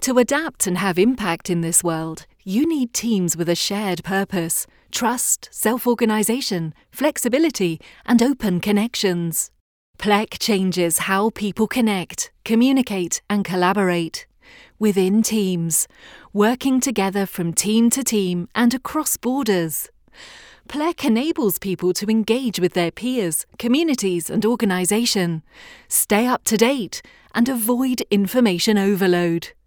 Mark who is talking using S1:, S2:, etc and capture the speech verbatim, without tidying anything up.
S1: To adapt and have impact in this world, you need teams with a shared purpose, trust, self-organisation, flexibility, and open connections. P L E C changes how people connect, communicate, and collaborate. Within teams, working together from team to team and across borders. P L E C enables people to engage with their peers, communities, and organisation, stay up to date, and avoid information overload.